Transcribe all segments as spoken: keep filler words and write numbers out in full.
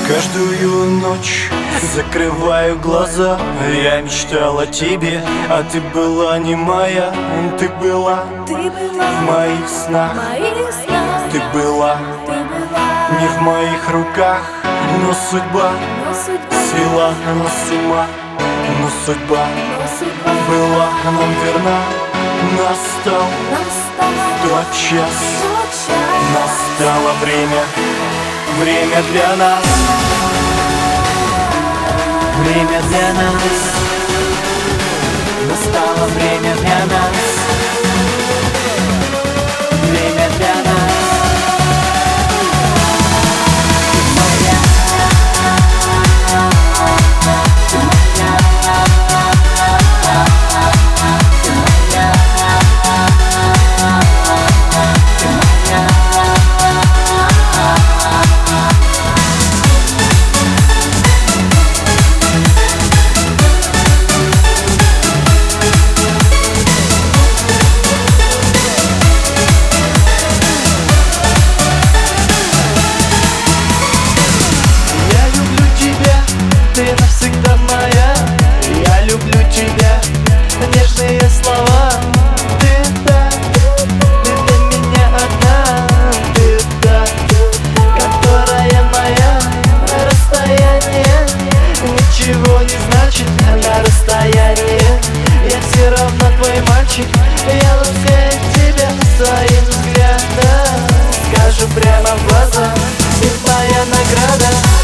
Каждую ночь закрываю глаза, я мечтал о тебе, а ты была не моя. Ты была, Ты была в моих снах, в моих снах. ты была Ты была не в моих руках. Но судьба но судьба, свела нас с ума, но судьба но судьба была нам верна. Настал настал тот час, тот час. настало время, время для нас, время для нас, настало время для нас, время для нас. Ты навсегда моя, я люблю тебя, нежные слова. Ты та, ты для меня одна, ты та, которая моя. Расстояние ничего не значит на расстоянии. Я все равно твой мальчик, я ласкаю тебя своим взглядом. Скажу прямо в глаза, ты твоя награда.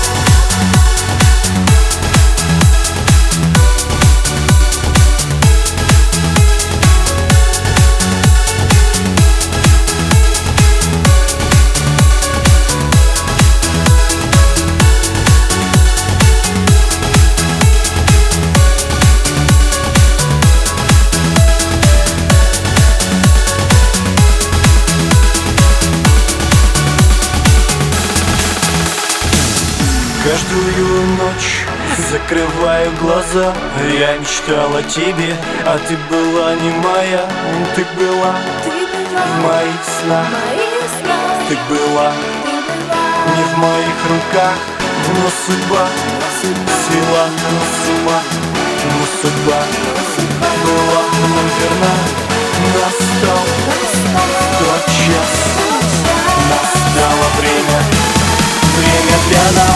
Каждую ночь закрываю глаза, я мечтал о тебе, а ты была не моя. Ты была Ты была в моих снах, в моих снах. ты была Ты была не в моих руках. Но судьба свела нас с ума, но судьба была нам верна. Настал тот час, настало время, время для нас.